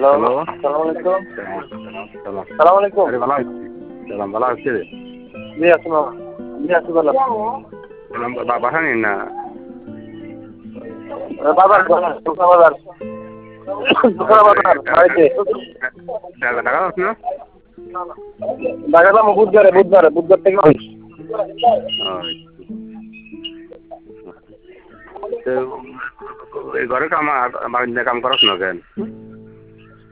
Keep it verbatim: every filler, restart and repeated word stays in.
Hello, hello. আসসালামু আলাইকুম। সালাম, সালাম। সালাম আলাইকুম। আরে ভালো আছি। সালাম ভালো আছি রে। জি আছি বাবা। জি আছি ভালো। সালাম বা বাসা নেই না। বাজার বাজার শুকনা বাজার। শুকনা বাজার বাড়িতে। টাকা টাকা আছে না? ঢাকা যাবো বুধবারে বুধবারে বুধবার থেকে হই। ওই। তো এই ঘরে কাম আর বাড়িতে কাম করছ না কেন?